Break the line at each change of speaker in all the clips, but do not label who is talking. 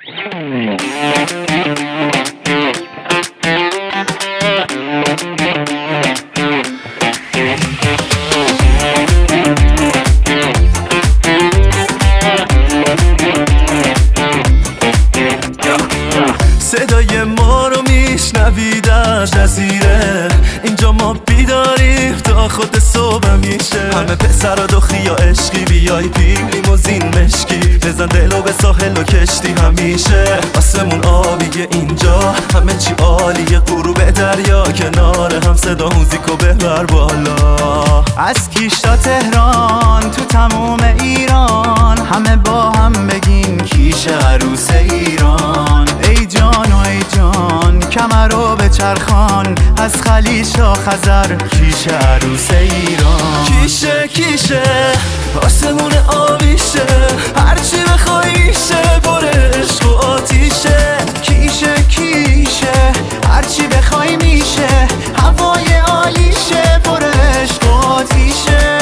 صدای ما رو میشنوید از جزیره، اینجا ما بیداریم تا خود صبح میشه. همه پسر و دختری یا عشقی بیای پی لیموزین مشکی، بزن دلو به ساحل و کشتی همیشه. آسمون آبیه اینجا، همه چی عالیه، غروب دریا کنار هم، صدا موزیکو ببر بالا.
از کیش تا تهران تو تموم ایران، همه با هم بگیم کیش عروس ایران. ای جان و ای جان کمر رو به چرخان، از خلیج تا خزر کیش عروس ایران.
کیشه کیشه آسمون آبیشه، هرچی بخوای میشه، پر عشق و آتیشه.
کیشه کیشه هرچی بخوای میشه، هوای عالیشه، پر عشق و آتیشه.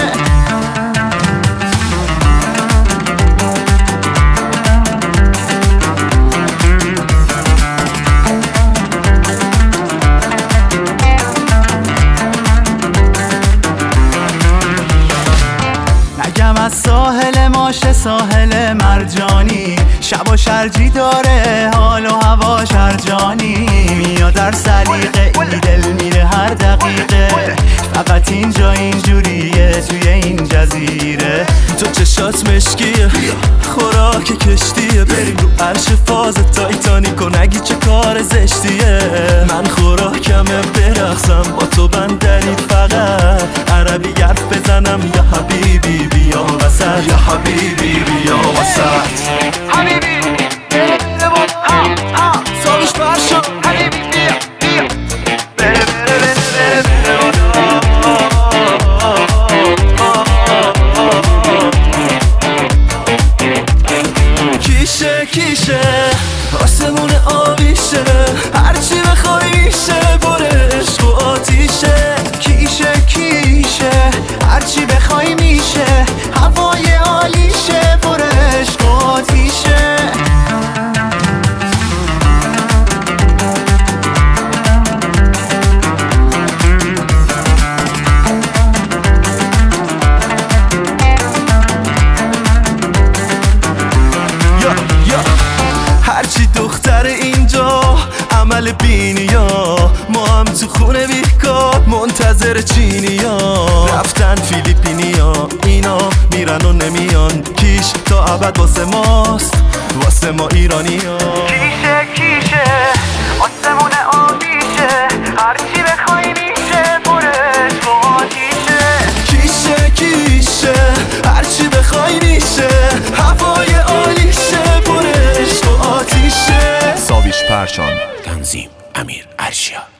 نگم از ساحل ماشه ساحل مرجانی، شب و شرجی داره حال و هوا شرجانی. میاد در سلیقه ای دل میره هر دقیقه، فقط اینجا اینجوریه توی این جزیره.
تو چشات مشکیه، خوراک کشتیه، بریم رو عرش فاز تایتانیک و نگی چه کار زشتیه. من خوراکمه برقصم با تو بندرید، فقط عربی حرف بزنم یا حبیبی بیا وسط، یا حبیبی بیا وسط.
حبیبی
سالش برشم
حبیبی بیا بیا بره
کیشه کیشه آسمون آبیشه، هرچی بخوای میشه، پر عشق و آتیشه.
کیشه کیشه هرچی بخوای میشه، هوای عالیشه، پر عشق و آتیشه.
هرچی دختر اینجا عمل بینیا، ما هم تو خونه بیکار منتظر چینیا. رفتن فیلیپینیا، اینا میرن و نمیان، کیش تا ابد واسه ماست، واسه ما ایرانیا.
کیشه کیشه آسمون آبیشه، هرچی بخوای میشه، پر عشق و آتیشه.
کیشه کیشه هرچی بخوای میشه، هوای عالیشه، پر عشق و آتیشه.
ساویش پرشان، تنظیم امیر ارشیا.